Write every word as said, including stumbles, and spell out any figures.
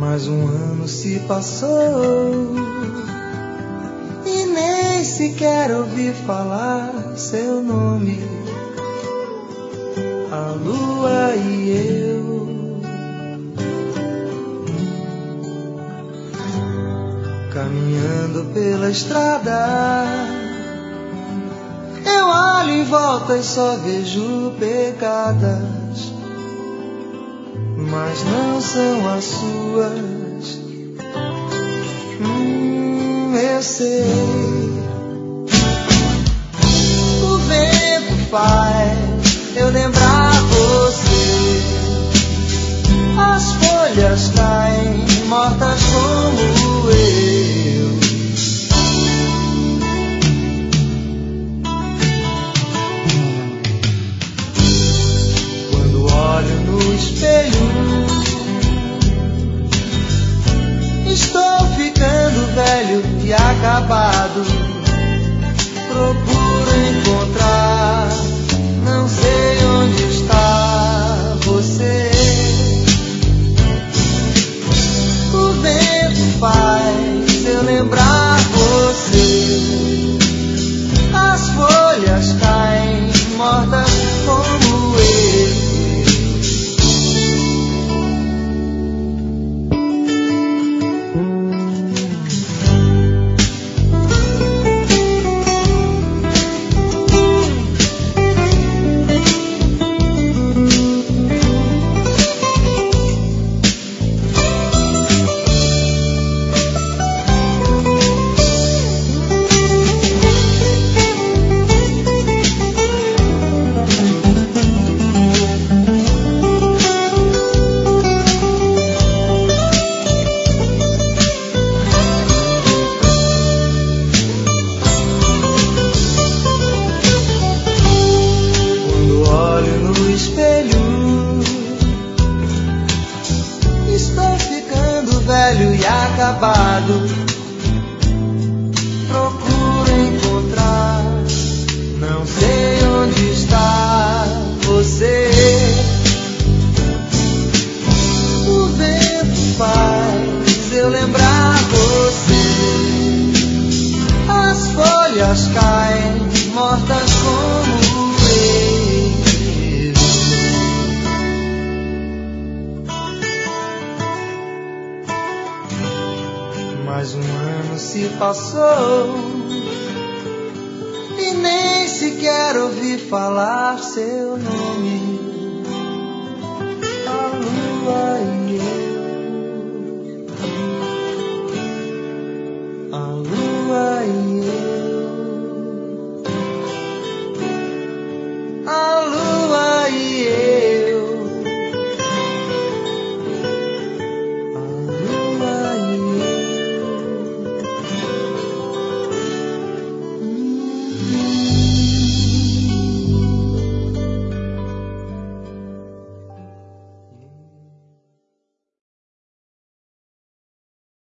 Mais um ano se passou e nem sequer ouvi falar seu nome. A lua e eu, caminhando pela estrada, eu olho em volta e só vejo pegadas, mas não são as suas. Hum, eu sei. O vento faz eu lembrar você. As folhas caem mortas como eu. Quando olho no espelho, estou ficando velho e acabado. Procuro encontrar, não sei onde está você. O vento faz eu lembrar você. As folhas caem mortas como eu. Velho e acabado, procuro encontrar, não sei onde está você. O vento faz eu lembrar você. As folhas caem mortas como eu. Mais um ano se passou e nem sequer ouvi falar seu nome. A lua e eu.